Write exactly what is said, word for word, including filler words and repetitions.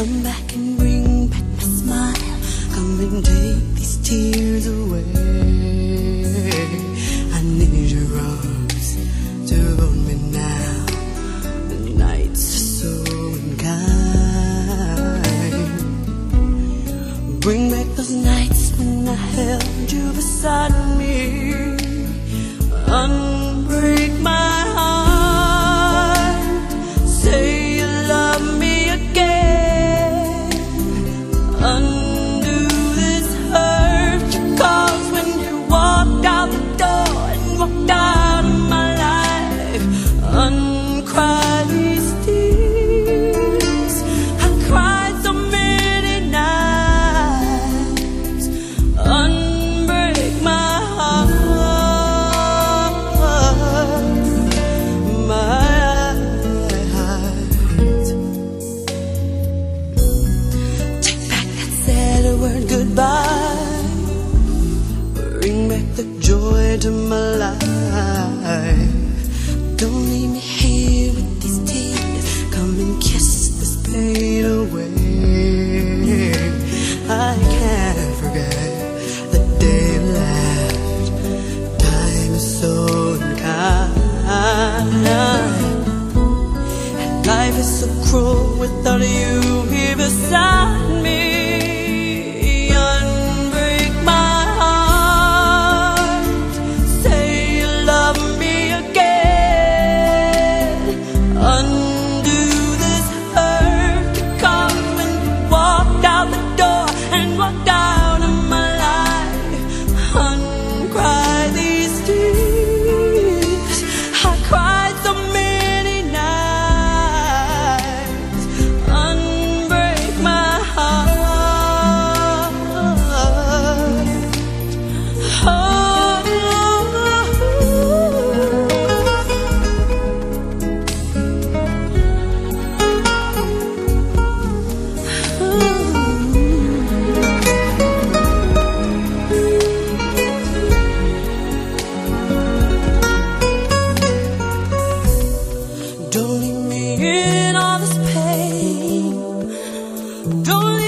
Come back and bring back my smile. Come and take these tears away. I need your arms to hold me now. The nights are so unkind. Bring back those nights when I held you beside me. Unbreak my heart. Say you love me again. Undo this hurt you caused when you walked out the door and walked out of my life. Uncry these tears. I cried so many nights. Unbreak my heart. Goodbye. Bring back the joy to my life. Don't leave me here with these tears. Come and kiss this pain away. I can't forget the day you left. Time is so unkind, and life is so cruel without you here beside me. Don't leave me in all this pain. Don't